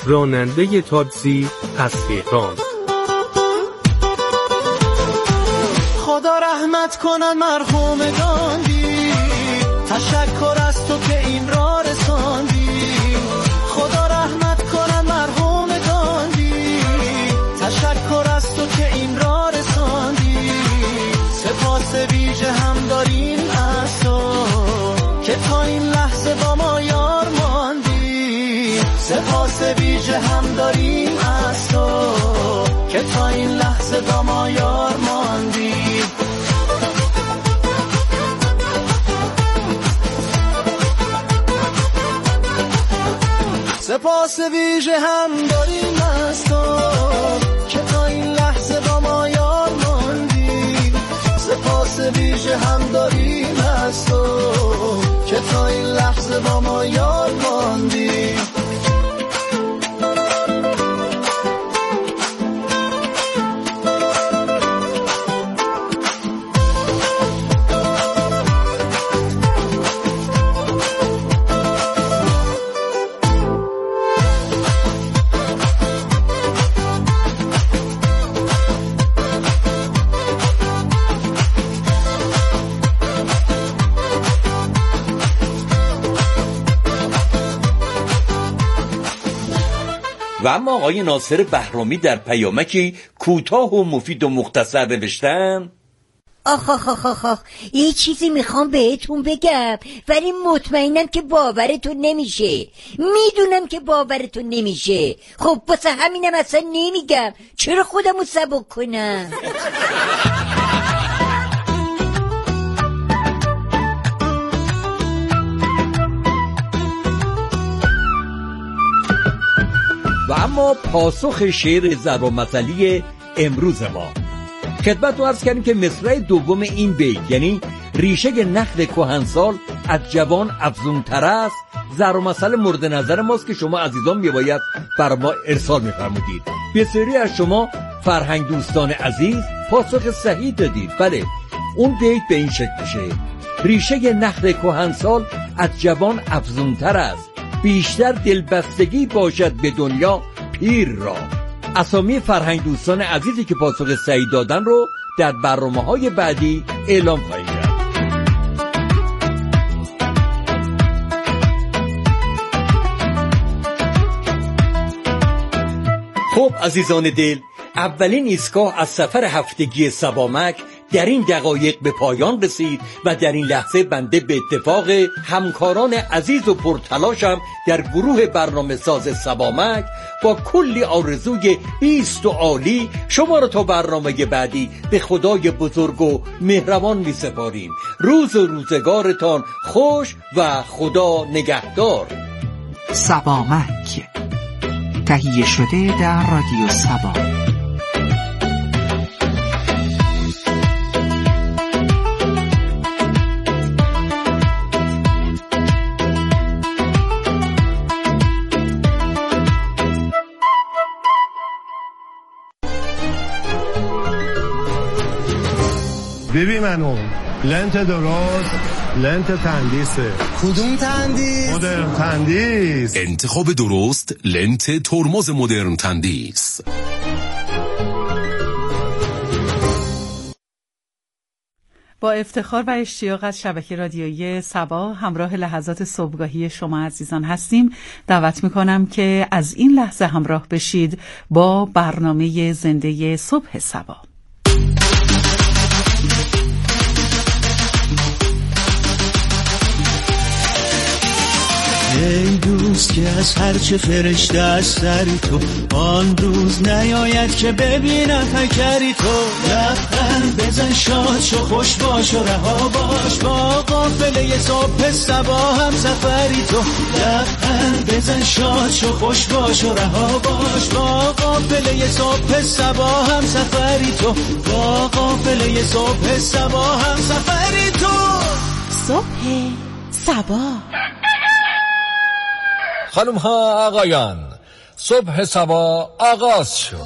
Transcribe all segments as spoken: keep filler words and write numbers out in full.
راننده تاکسی از تهران. خدا رحمت کنن مرحوم گاندی، تشکر از تو که این را رساندی. خدا رحمت کنن مرحوم گاندی، تشکر از تو که این را رساندی. سپاس ویژه هم داریم از تو که تا این لحظه با ما یار ماندی. سپاس ویژه هم داریم از تو که تا این لحظه با ما یار ماندی. سپاس ویژه هم داریم از تو که تا این لحظه با ما یار ماندی. سپاس ویژه هم داریم از تو که تا این لحظه با ما یار ماندی. و اما آقای ناصر بهرامی در پیامکی کوتاه و مفید و مختصر نوشتن: آخ آخ آخ آخ آخ یه چیزی میخوام بهتون بگم ولی مطمئنم که باورتون نمیشه. میدونم که باورتون نمیشه. خب واسه همینم اصلا نمیگم. چرا خودمو سبک کنم؟ و اما پاسخ شعر ضرب المثلی امروز ما خدمت رو عرض کردیم که مصرع دوم این بیت، یعنی ریشه نخل کهنسال از جوان افزونتر است، ضرب المثل مورد نظر ماست که شما عزیزان میباید بر ما ارسال میفرمودید. بسیاری از شما فرهنگ دوستان عزیز پاسخ صحیح دادید. بله، اون بیت به این شکل میشه: ریشه نخل کهنسال از جوان افزونتر است، بیشتر دلبستگی باشد به دنیا پیر را. اسامی فرهنگ دوستان عزیزی که پاسخ صحیح دادن رو در برنامه‌های بعدی اعلام خواهیم کرد. خب عزیزان دل، اولین ایستگاه از سفر هفتگی سبامک در این دقایق به پایان رسید و در این لحظه بنده به اتفاق همکاران عزیز و پرتلاشم در گروه برنامه ساز سبامک با کلی آرزوی بیست و عالی شما را تا برنامه بعدی به خدای بزرگ و مهربان می سپاریم. روز و روزگارتان خوش و خدا نگهدار. سبامک تهیه شده در رادیو سبا. ببین منو لنت درست، لنت تندیسه. کدوم تندیس؟ مدرن تندیس. انتخاب درست لنت ترمز مدرن تندیس. با افتخار و اشتیاق از شبکه رادیویی سبا همراه لحظات صبحگاهی شما عزیزان هستیم. دعوت میکنم که از این لحظه همراه بشید با برنامه زنده صبح سبا. ای دوست که از هرچه فرشته از سری تو، آن روز نیاید که ببینم فکری تو. لبخند بزن شاد شو خوش باش و رها باش، با قافله صبح سبا هم سفری تو. لبخند بزن شاد شو خوش باش و رها باش، با قافله صبح سبا هم سفری تو. با قافله صبح سبا هم سفری تو. صبح سبا. خانم ها آقایان، صبح سبا آغاز شد.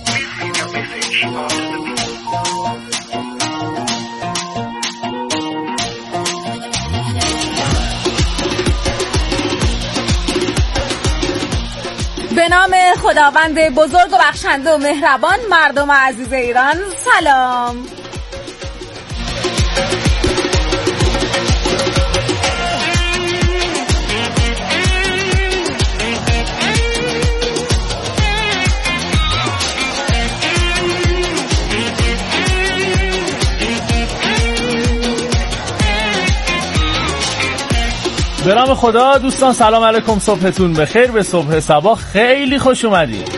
به نام خداوند بزرگ و بخشنده و مهربان، مردم عزیز ایران سلام. به نام خدا. دوستان سلام علیکم، صبحتون بخیر، به صبح صبا خیلی خوش اومدید.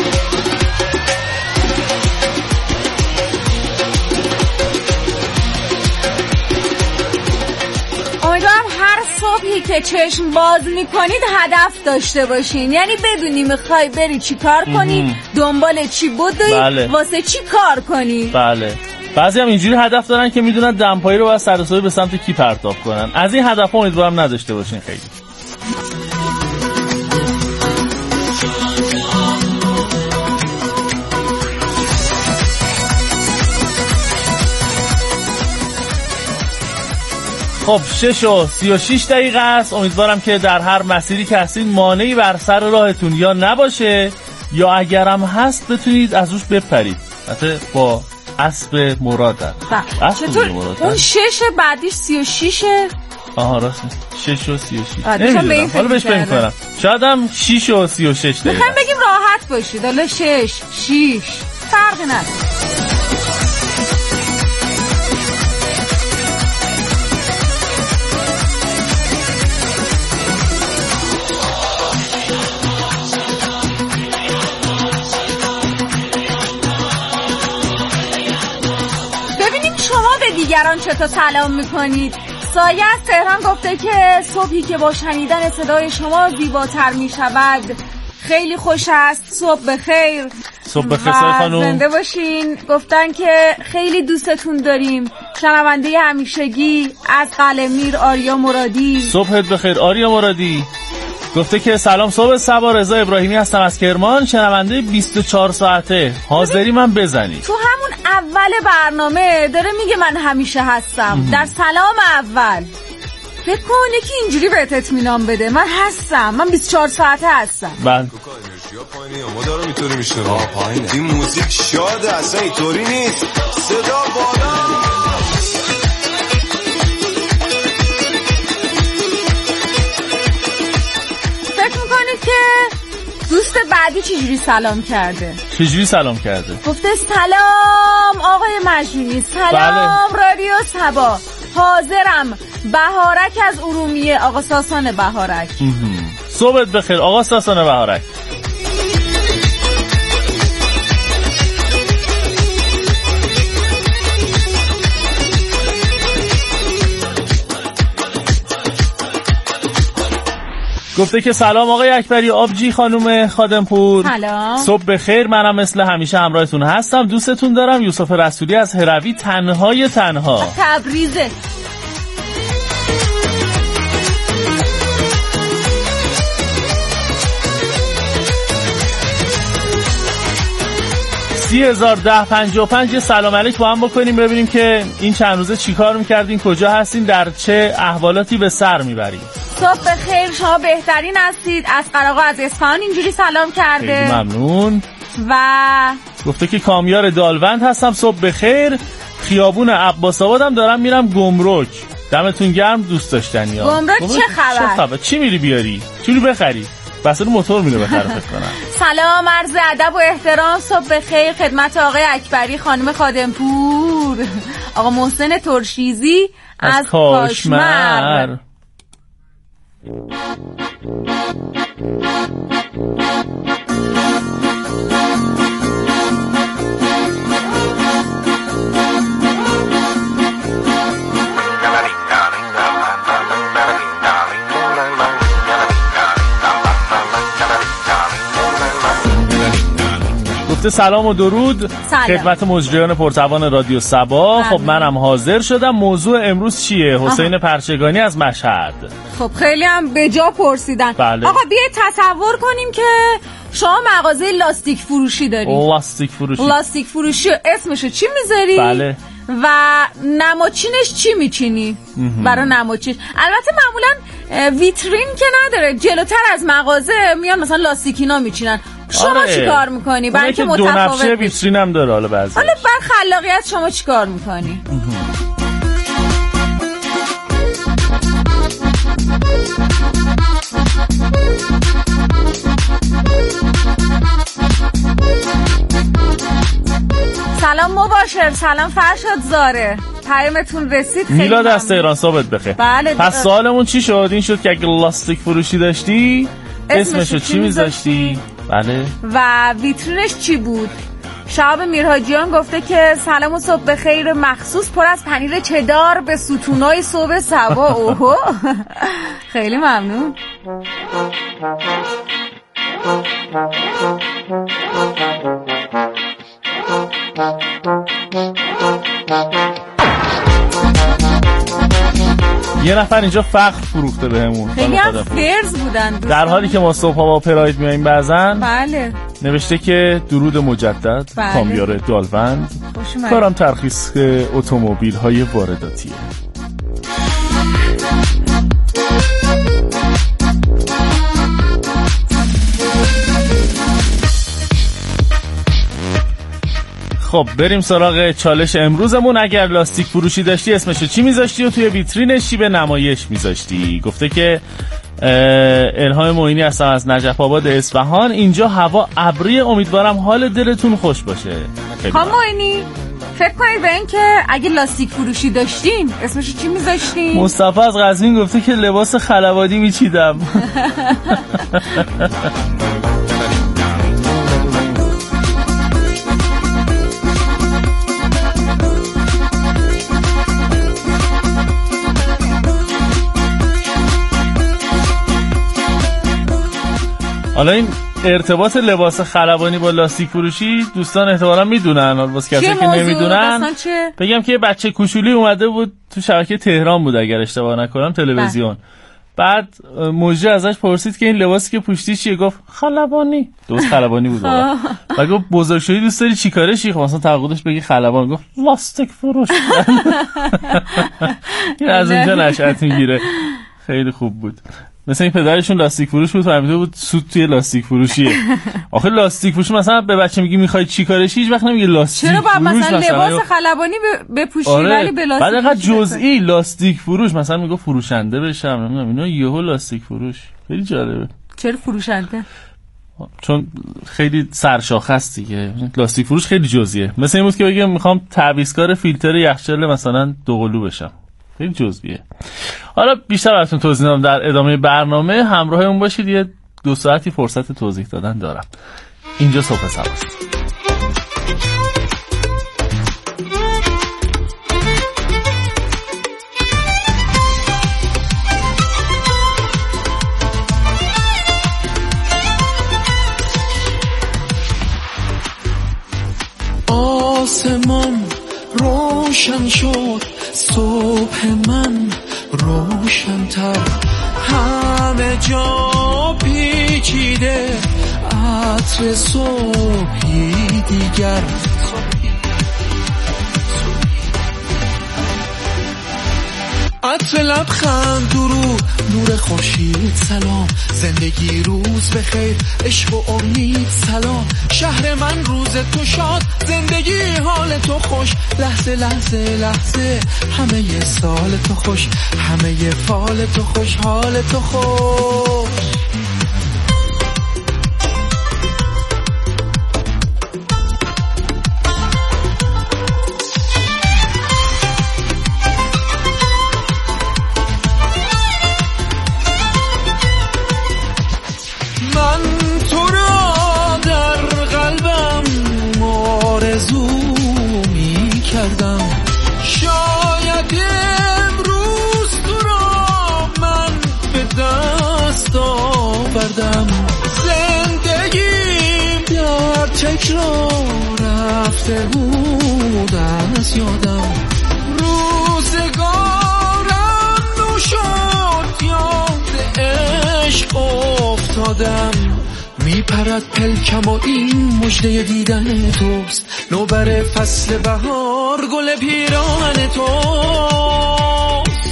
امیدوارم هر صبحی که چشم باز میکنید هدف داشته باشین، یعنی بدونی میخوای بری چی کار کنی، دنبال چی بدوی، بله. واسه چی کار کنی. بله. بعضی هم اینجوری هدف دارن که میدونن دمپایی رو باید سر و صدا به سمت کی پرتاب کنن. از این هدف امیدوارم نداشته باشین خیلی. خب شش و سی و شیش دقیقه است. امیدوارم که در هر مسیری که هستید مانعی بر سر راهتون یا نباشه یا اگرم هست بتونید از روش بپرید. حتی با اسب مرادن. چطور اون شش بعدیش سی و شیشه؟ آها راست شش و سی و شیش نمیدونم، حالا بهش فکر کنم. شاید هم شش و سی و شش دقیقه. میخوایم بگیم راحت باشید، حالا شش شیش فرقی نداره. دیگران چطور سلام میکنید؟ سایه از تهران گفته که صبحی که با شنیدن صدای شما زیباتر میشود خیلی خوش است. صبح بخیر. صبح بخیر خانم، زنده باشین. گفتن که خیلی دوستتون داریم. شنونده همیشگی از قلمیر آریا مرادی. صبحت بخیر آریا مرادی. گفته که سلام صبح صبا، رضا ابراهیمی هستم از کرمان، شنونده بیست و چهار ساعته، حاضری من بزنی. تو همون اول برنامه داره میگه من همیشه هستم. در سلام اول فکر کن یکی اینجوری بهت اطمینان بده من هستم، من بیست و چهار ساعته هستم. بله ما دارم اینطوری میشنم این موزیک شاده، اصلا اینطوری نیست. صدا بالا. که دوست بعدی چجوری سلام کرده؟ چجوری سلام کرده؟ گفته سلام آقای مجنونی، سلام بله. رادیو صبا، حاضرم بهارک از ارومیه، آقا ساسان بهارک. صبحت بخیر آقا ساسان بهارک. گفته که سلام آقای اکبری آبجی خانم خادمپور. سلام. صبح بخیر، منم مثل همیشه همراهتون هستم، دوستتون دارم. یوسف رسولی از هروی، تنهای تنها. تبریزه. سی هزار ده پنجاه و پنج سلام علیک با هم بکنیم ببینیم که این چند روزه چی کار میکردین، کجا هستین، در چه احوالاتی به سر میبرین. صبح بخیر، شما بهترین هستید. از قراقا از اصفهان اینجوری سلام کرده. خیلی ممنون. و گفته که کامیار دالوند هستم، صبح بخیر، خیابون عباس آبادم دارم میرم گمرک. دمتون گرم دوست داشتنی ها. گمرک چه خبر؟ چه خبر؟ چی میری بیاری؟ چی رو بخری؟ بس رو موتور میره بخره فکر کنم. سلام، عرض ادب و احترام، صبح بخیر خدمت آقای اکبری خانم خادمپور، آقا محسن ترشیزی از, از کاشمر. گفته سلام و درود خدمت مجریان پرتوان رادیو صبا. خب منم حاضر شدم. موضوع امروز چیه؟ حسین پرچگانی از مشهد. خب خیلی هم به جا پرسیدن. بله. آقا بیایید تصور کنیم که شما مغازه لاستیک فروشی داری. لاستیک فروشی. لاستیک فروشی اسمشو چی میذاری؟ بله. و نماچینش چی میچینی؟ برای نماچین. البته معمولا ویترین که نداره، جلوتر از مغازه میان مثلا لاستیکینا میچینن. شما آره. چی کار میکنی؟ برای که دو متفاوت نقشه ویترین هم داره. حالا بعضی حالا بر خلاقیت شما چی کار میکنی؟ سلام مباشر، سلام فرشاد زاره، پیامتون رسید. خیلی میلاد از تهران، صبحت بخیر. بله. پس سوالمون چی شد؟ این شد که اگه لاستیک فروشی داشتی اسمشو چی میذاشتی؟ بله. و ویترینش چی بود؟ شهاب میرحاجیان گفته که سلام و صبح بخیر، مخصوص پر از پنیر چدار به ستونای صبح سبا. اوهو خیلی ممنون. یه نفر اینجا فخر فروخته بهمون، خیلی هم فرز بودن دوستان. در حالی که ما صبح با پراید میاییم بعضن. بله. نوشته که درود مجدد. بله. کامیار دالوند. کارم ترخیص اتومبیل های وارداتیه. خب بریم سراغ چالش امروزمون. اگر لاستیک فروشی داشتی اسمشو چی میذاشتی و توی ویترینش چی به نمایش میذاشتی؟ گفته که الهام معینی هستم از نجف آباد اصفهان. اینجا هوا ابری، امیدوارم حال دلتون خوش باشه. خانم معینی فکر کنید به این که اگه لاستیک فروشی داشتین اسمشو چی میذاشتین؟ مصطفی از قزوین گفته که لباس خلبانی میچیدم. حالا این ارتباط لباس خلبانی با لاستیک فروشی دوستان احتمالاً میدونن. حالا واسه کسایی که نمیدونن بگم که یه بچه کوچولی اومده بود تو شبکه تهران بود اگر اشتباه نکنم، تلویزیون. بعد مجری ازش پرسید که این لباسی که پوشتی چیه؟ گفت خلبانی. دوست خلبانی بود واقعا. بعد گفت بزرگ شدی دوست داری چیکاره شی؟ خب مثلا تعقیدش بگی خلبان. گفت لاستیک فروش. این از اونجا نشأت میگیره. خیلی خوب بود. مثلا این پدرشون لاستیک فروش بود، فهمیده بود سود توی لاستیک فروشیه. آخه لاستیک فروش مثلا به بچه میگی میخوای چی کارشی، هیچ وقت نمیگه لاستیک فروش. چرا باید مثلا لباس خلبانی بپوشی آره. ولی به لاستیک؟ بعد اینقدر جزئی لاستیک فروش مثلا میگه فروشنده بشم، نمیدونم اینا یهو لاستیک فروش. خیلی جالبه. چرا فروشنده؟ چون خیلی سرشاخه است دیگه. لاستیک فروش خیلی جزئیه. مثلا این بود که بگم میخوام تعویضکار فیلتر یخچال مثلا دوقلو بشم. خیلی جزئیه. حالا بیشتر براتون توضیح میدم در ادامه برنامه. همراهمون باشید، یه دو ساعتی فرصت توضیح دادن دارم. اینجا صبح سباست. آسمان روشن شد، صبح من روشن‌تر، همه جا پیچیده، عطر صبحی دیگر. عطر لبخند، درود، نور خورشید، سلام، زندگی روز بخیر، عشق و امید، سلام، شهر من روز تو شاد، زندگی حال تو خوش، لحظه لحظه لحظه همه ی سال تو خوش، همه ی فال تو خوش، حال تو خوش. زندگیم در تکرار رفته بود از یادم، روزگارم نو شد، یاد عشق افتادم. میپرد پلکم و این مژده دیدن توست، نوبر فصل بهار گل پیراهن توست.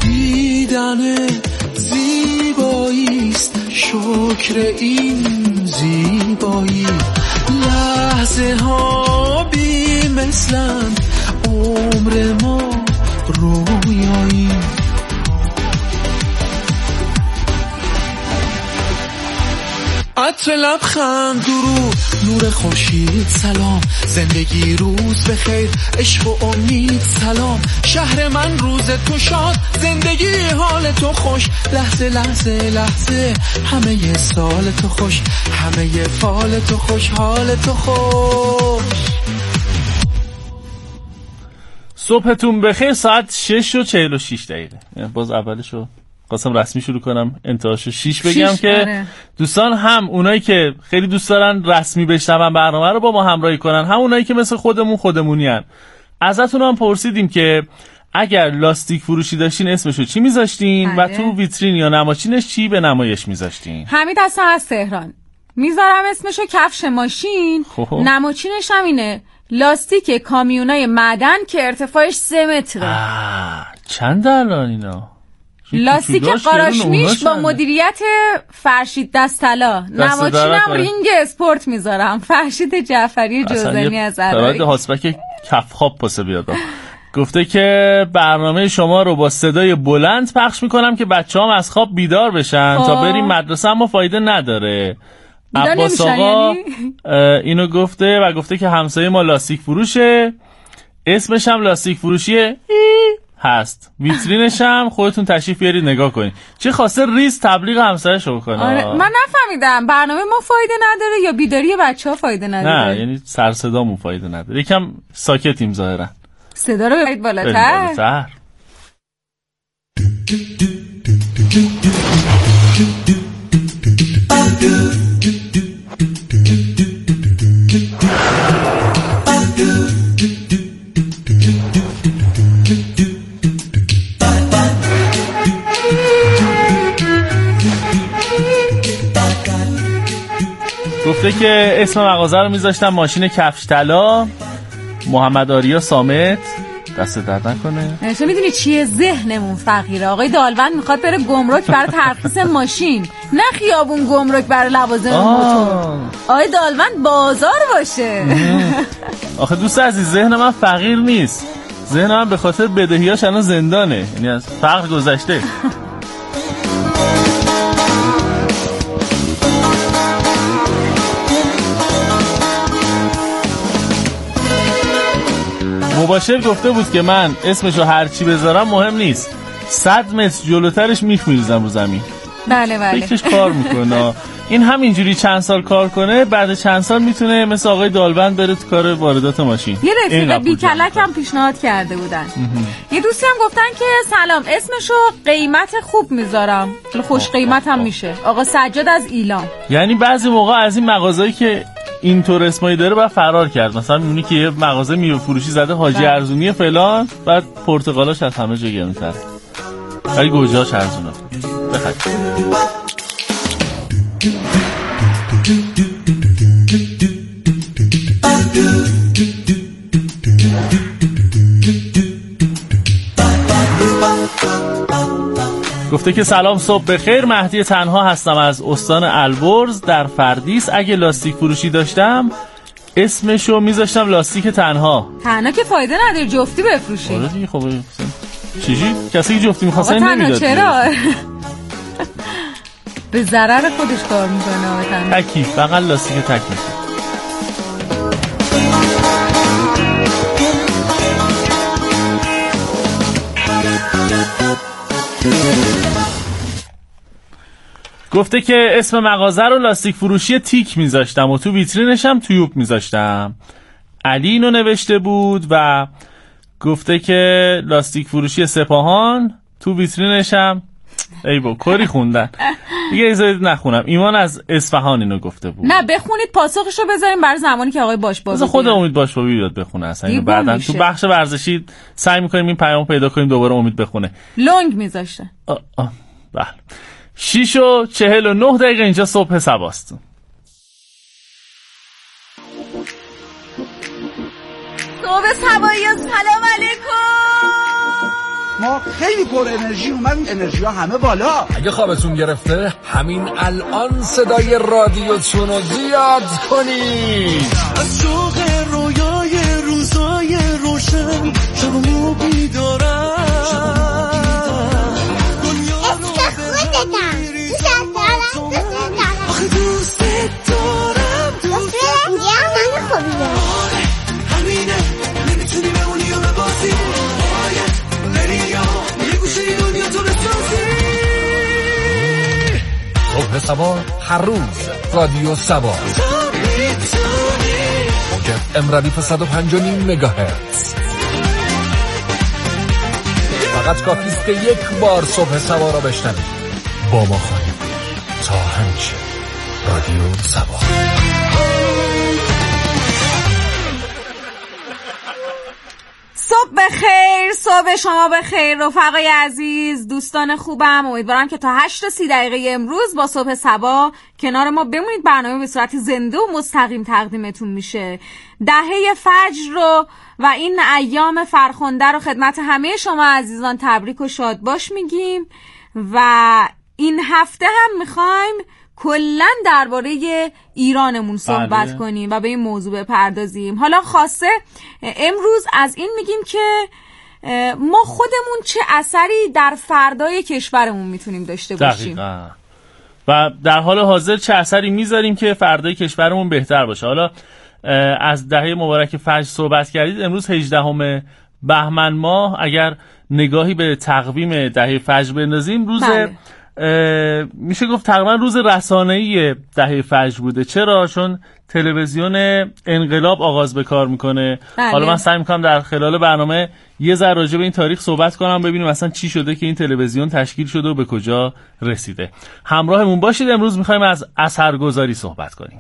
دیدن زیباییست، شکر این زیبایی، لحظه ها بی مثلن، عمر ما رویایی. عطر لبخند درود، نور خورشید سلام، زندگی روز بخیر، عشق و امید سلام، شهر من روز تو شاد، زندگی حال تو خوش، لحظه لحظه لحظه همه سال تو خوش، همه فال تو خوش، حال تو خوش. صبحتون بخیر. ساعت شش و چهل و شش دقیقه. باز اولشو خواستم رسمی شروع کنم، انتهاشو شیش بگم شیش که آره. دوستان هم اونایی که خیلی دوست دارن رسمی بشنون برنامه رو با ما همراهی کنن، هم اونایی که مثل خودمون خودمونی هن. ازتون هم پرسیدیم که اگر لاستیک فروشی داشتین اسمشو چی میذاشتین و تو ویترین یا نمایشینش چی به نمایش میذاشتین؟ حمید هستم از تهران. میذارم اسمشو کفش ماشین، نمایشینش هم اینه لاستیک کامیونای معدن که ارتفاعش سه متره. چند الان اینا؟ لاستیک قاراشمیش با مدیریت فرشید دستلا، نمایشینم رینگ اسپورت میذارم، فرشید جعفری جوزنی از عراق. هاسبک کف خواب پاسه بیاد. گفته که برنامه شما رو با صدای بلند پخش میکنم که بچه‌هام از خواب بیدار بشن آه. تا بریم مدرسه، اما فایده نداره. عباس آقا اینو گفته و گفته که همسایه ما لاستیک فروشه، اسمش هم لاستیک فروشیه هست، ویترینش هم خودتون تشریف بیارید نگاه کنید. چه خواسته ریز تبلیغ همسایه‌ش رو کنه. آره من نفهمیدم برنامه ما فایده نداره یا بیداری بچه‌ها فایده نداره؟ نه یعنی سر صدامون فایده نداره، یکم ساکتیم ظاهرا. صدا رو ببرید بالاتر. بالاتر. گفته که اسم مغازه رو میذاشتم ماشین کفش طلا، محمد آریا صامت، دست درد نکنه. چه میدونی چیه ذهنمون فقیره. آقای دالوند میخواد بره گمرک برای ترخیص ماشین، نه خیابون گمرک برای لوازم موتور. آقای دالوند بازار باشه. آخه دوست عزیز ذهن من فقیر نیست، ذهن من به خاطر بدهیاش الان زندانه، یعنی از فقر گذشته. مباشر گفته بود که من اسمشو هر چی بذارم مهم نیست، صد متر جلوترش میخ میریزم رو زمین. بله بله فکرش کار میکنه. این همینجوری چند سال کار کنه، بعد چند سال میتونه مثل آقای دالوند بره تو کار واردات ماشین. یه رفیق بیکلک هم پیشنهاد کرده بودن. یه دوستی هم گفتن که سلام اسمشو قیمت خوب میذارم، خوش قیمت هم میشه، آقا سجاد از ایلام. یعنی بعضی موقع از این مغازه‌ای که اینطور اسمایی داره بعد فرار کرد، مثلا میبینی که یه مغازه میوه فروشی زده حاجی ارزونی فلان، بعد پرتقالاش از همه جا گرون‌تره ولی گوجه‌اش ارزونه. بخرید. گفته که سلام صبح بخیر، مهدی تنها هستم از استان البرز در فردیس. اگه لاستیک فروشی داشتم اسمشو میذاشتم لاستیک تنها. تنها که فایده نداره، جفتی بفروشی. آره دیگه. خب چیجی؟ کسی که جفتی می‌خواسته نمیداد. چرا؟ به ضرر خودش کار میکنه. آقا تنها تکی فقط لاستیک تک میشه. گفته که اسم مغازه رو لاستیک فروشی تیک میذاشتم و تو ویترینش هم تویوب میذاشتم. علی اینو نوشته بود و گفته که لاستیک فروشی سپاهان تو ویترینش هم ای با کاری خوندن دیگه، اجازه نخونم. ایمان از اصفهان اینو گفته بود. نه بخونید پاسخشو بذاریم برای زمانی که آقای باشبابی خود امید باشبابی بیاد بخونه. اصلا اینو بعدن تو بخش ورزشی سعی می‌کنیم این پیامو پیدا کنیم دوباره امید بخونه. لونگ میذاشته. بله. شیش و چهل و نه دقیقه اینجا صبح سباست. صبح سبایی، سلام علیکم. ما خیلی پر انرژی اومدیم، انرژی ها همه بالا. اگه خوابتون گرفته همین الان صدای رادیوتون رو زیاد کنید. از شوق رویای روزای روشن شبمو بیدارم. آخه دوست دارم دوست دارم آره همینه نمیتونی بمونی و ببازی باید بری یا یه گوشه دنیا تو بسازی. صبح سبا هر روز رادیو سبا موجب امردیف صد و پنج و نیم مگاهرتز. فقط کافیست که یک بار صبح سبا را بشنوید. با ما خواهیم تا همیشه رادیو سبا. صبح بخیر، صبح شما بخیر رفقای عزیز، دوستان خوبم. امیدوارم که تا هشت تا سی دقیقه امروز با صبح سبا کنار ما بمونید. برنامه به صورت زنده و مستقیم تقدیمتون میشه. دهه فجر رو و این ایام فرخنده رو خدمت همه شما عزیزان تبریک و شادباش میگیم و این هفته هم میخوایم کلن درباره ایرانمون صحبت بله. کنیم و به این موضوع بپردازیم. حالا خاصه امروز از این میگیم که ما خودمون چه اثری در فردای کشورمون میتونیم داشته باشیم دقیقا. و در حال حاضر چه اثری میذاریم که فردای کشورمون بهتر باشه. حالا از دهه مبارک فجر صحبت کردید. امروز هجدهم بهمن ماه، اگر نگاهی به تقویم دهه فجر بندازیم، روز بله. میشه گفت تقریبا روز رسانه‌ای دهه فجر بوده. چرا؟ چون تلویزیون انقلاب آغاز به کار میکنه. بله. حالا من سعی میکنم در خلال برنامه یه ذره راجع به این تاریخ صحبت کنم، ببینیم مثلا چی شده که این تلویزیون تشکیل شده و به کجا رسیده. همراهمون باشید. امروز میخوایم از اثرگذاری صحبت کنیم.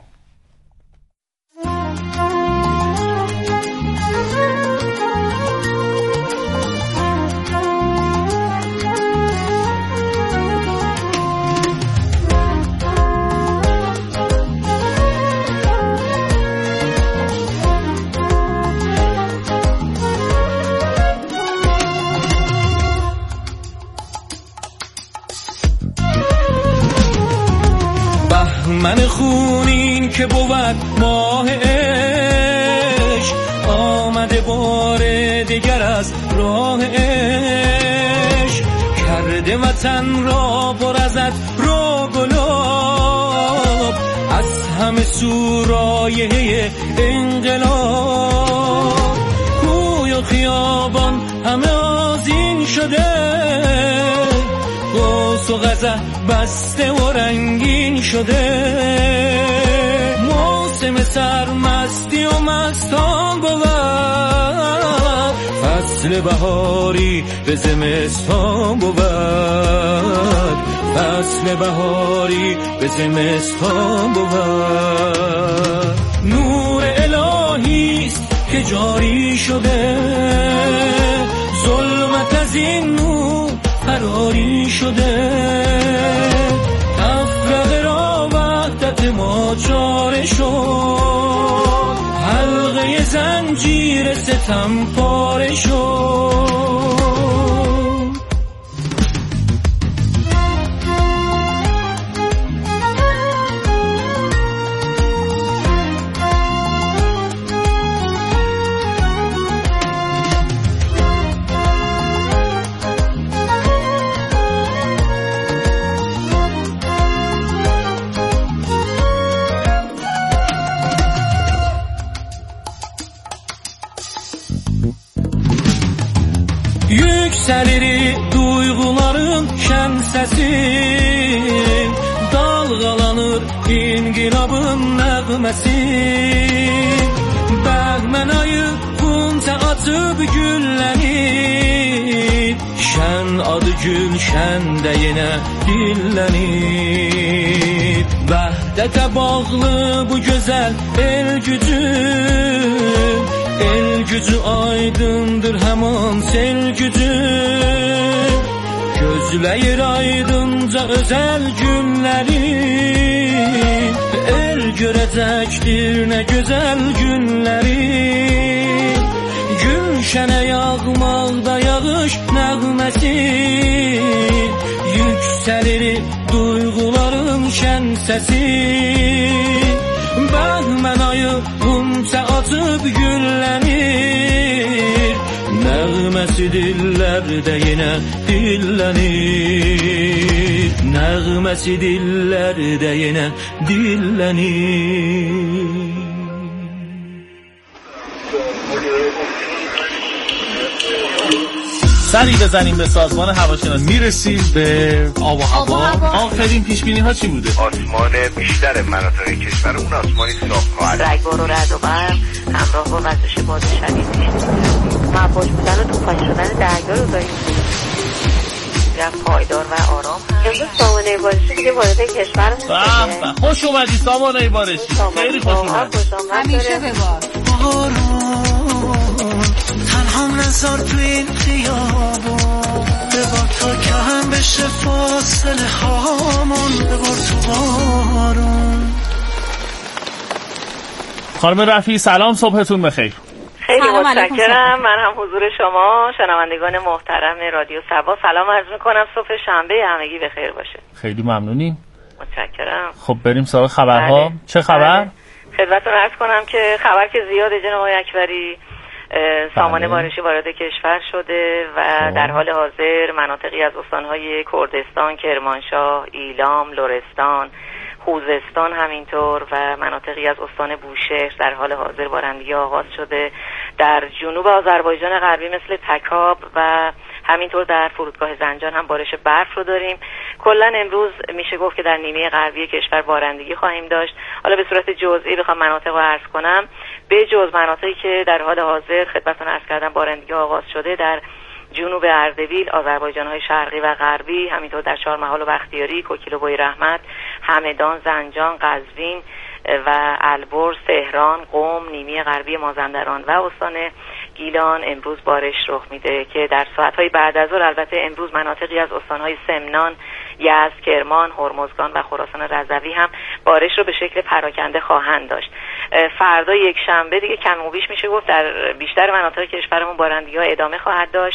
من خونین که بود ماه عشق آمده بار دیگر از راه عشق کرده وطن را پر ازت رو گلاب از همه سورایه انقلاب کوی و خیابان همه آذین شده قوس و قزح بسته و رنگین شده موسم سرمستی و مستان بود فصل بهاری به زمستان بود فصل بهاری به زمستان بود نور الهی است که جاری شده ظلمت از این نور فراری شده تفرقه را وحدت ما چاره شد حلقه زنجیر ستم پاره شد Yüksəlir duyğuların şən səsi dalğalanır inqilabın nəğməsi bəhmən ayı qunca açıb güllənir şən adı gülşəndə yenə dillənir vəhdətə bağlı bu gözəl el gücü el gücü aydındır hemen sel gücü gözləyir aydınca özel günləri el görəcəkdir nə gözəl günləri Gülşənə yağmaqda yağış nəğməsi Yüksəlir duyğuların şən səsi Bəhmən ayı qunçə açıb güllənir Nəğməsi dillərdə yenə dillənir Nəğməsi dillərdə yenə dillənir سری بزنیم به سازمان هواشناسی میرسیم به آب و هوا. آخرین پیش بینی ها چی بوده؟ آسمان بیشتر مناطق کشور اون آسمانی صاف خواهد. رگبار و رعد و برق همراه با وزش باد شدید مواج بودن و طوفانی شدن دریا رو داریم. رفت پایدار و آرام. امروز سامانه بارشی دیگه وارد کشورمون شده. خوش اومدی سامانه بارشی. خیلی خوش اومدی. همیشه ببار. تنهام نذار تو این خیابون ببار تا که هم بشه فاصله هامون ببار تو بارون خانم رفیعی سلام صبحتون بخیر. خیلی متشکرم. من هم حضور شما شنوندگان محترم رادیو صبا سلام عرض میکنم. صبح شنبه همگی بخیر باشه. خیلی ممنونیم. متشکرم. خب بریم سراغ خبرها. بله. چه خبر؟ بله. خدمتتون عرض کنم که خبر که زیاده جناب آقای اکبری. سامانه بارشی وارد کشور شده و آه. در حال حاضر مناطقی از استانهای کردستان، کرمانشاه، ایلام، لرستان، خوزستان همینطور و مناطقی از استان بوشهر در حال حاضر بارندگی آغاز شده. در جنوب آذربایجان غربی مثل تکاب و همینطور در فرودگاه زنجان هم بارش برف رو داریم. کلا امروز میشه گفت که در نیمه غربی کشور بارندگی خواهیم داشت. حالا به صورت جزئی بخوام مناطق رو عرض کنم، به جز مناطقی که در حال حاضر خدمتتون عرض کردم بارندگی آغاز شده، در جنوب اردبیل، آذربایجان‌های شرقی و غربی، همینطور در چهارمحال و بختیاری، کوکیلوبوی رحمت، همدان، زنجان، قزوین و البرز، تهران، قم، نیمه غربی مازندران و استان گیلان امروز بارش رخ میده که در ساعت‌های بعد از ظهر البته امروز مناطقی از استان‌های سمنان، یزد، کرمان، هرمزگان و خراسان رضوی هم بارش رو به شکل پراکنده خواهند داشت. فردا یک شنبه دیگه کم و بیش میشه گفت در بیشتر مناطق کشورمون بارندگی‌ها ادامه خواهد داشت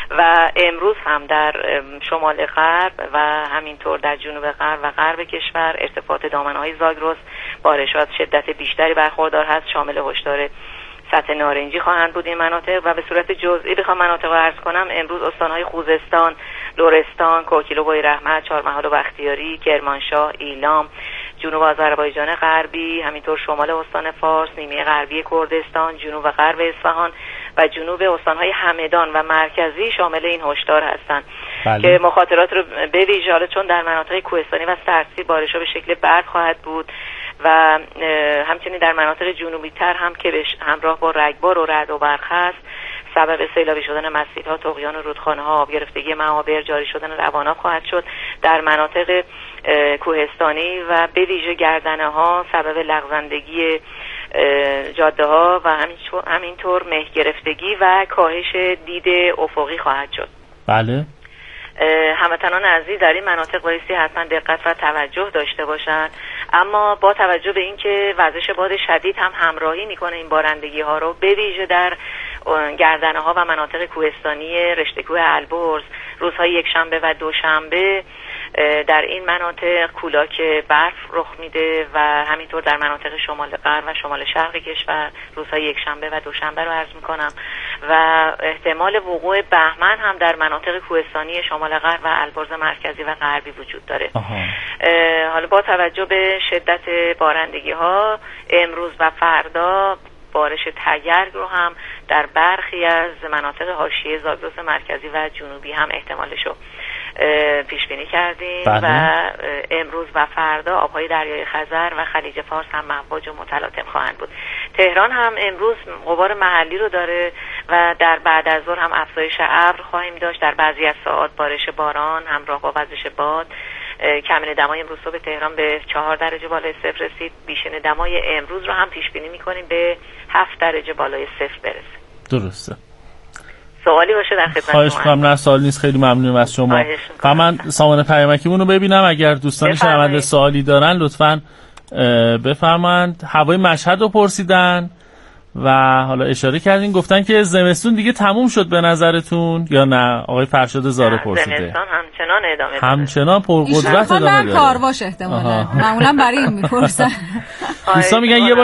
و امروز هم در شمال غرب و همینطور در جنوب غرب و غرب کشور ارتفاعات دامنه‌های زاگرس بارشات شدت بیشتری برخوردار هست. شامل هشدار سطح نارنجی خواهند بود این مناطق و به صورت جزئی بخوام مناطق رو عرض کنم، امروز استان‌های خوزستان، لرستان، کوکیلوبوی رحمت، چهارمحال و بختیاری، کرمانشاه، ایلام، جنوب آذربایجان غربی، همینطور شمال استان فارس، نیمه غربی کردستان، جنوب و غرب اصفهان و جنوب استان‌های همدان و مرکزی شامل این هشدار هستند. بله. که مخاطرات رو به ویژه حالا چون در مناطق کوهستانی و سردسیر بارش‌ها به شکل برف خواهد بود و همچنین در مناطق جنوبی تر هم که همراه با رگبار و رعد و برق هست سبب سیلابی شدن مسیرها، طغیان رودخانه‌ها، آب گرفتگی معابر، جاری شدن رواناب خواهد شد. در مناطق کوهستانی و به ویژه گردنه‌ها سبب لغزندگی جاده‌ها و همینطور مه گرفتگی و کاهش دید افقی خواهد شد. بله. هموطنان عزیز در این مناطق بایستی حتما دقت و توجه داشته باشند، اما با توجه به اینکه وزش باد شدید هم همراهی میکنه این بارندگی ها رو، به ویژه در گردنه ها و مناطق کوهستانی رشته کوه البرز روزهای یک شنبه و دوشنبه در این مناطق کولاک برف رخ میده و همینطور در مناطق شمال غرب و شمال شرق کشور روزهای یک شنبه و دوشنبه رو عرض میکنم و احتمال وقوع بهمن هم در مناطق کوهستانی شمال غرب و البرز مرکزی و غربی وجود داره. حالا با توجه به شدت بارندگی ها امروز و فردا بارش تگرگ رو هم در برخی از مناطق حاشیه زاگرس مرکزی و جنوبی هم احتمالشو پیش بینی کردیم. بله. و امروز و فردا آبهای دریای خزر و خلیج فارس هم مواج و متلاطم خواهند بود. تهران هم امروز غبار محلی رو داره و در بعد از ظهر هم افزایش ابر خواهیم داشت. در بعضی از ساعات بارش باران همراه با وزش باد. کمین دمای امروز صبح تهران به چهار درجه بالای صفر رسید. بیشین دمای امروز رو هم پیش بینی می‌کنیم به هفت درجه بالای صفر برسه. درسته. سوالی باشه در خدمت شما. خواهش می‌کنم. نه سوال نیست، خیلی ممنونم از شما. و من سامان پیامکیمون رو ببینم، اگر دوستان شنونده سوالی دارن لطفاً بفرمایند. هوای مشهد رو پرسیدن و حالا اشاره کردین گفتن که زمستون دیگه تموم شد به نظرتون یا نه؟ آقای فرشاد زاره پرسیده. زمستان همچنان ادامه داره. همچنان پرقدرت ادامه داره. کارواش احتمالاً معمولا برای این میپرسن. دوستان میگن یه بار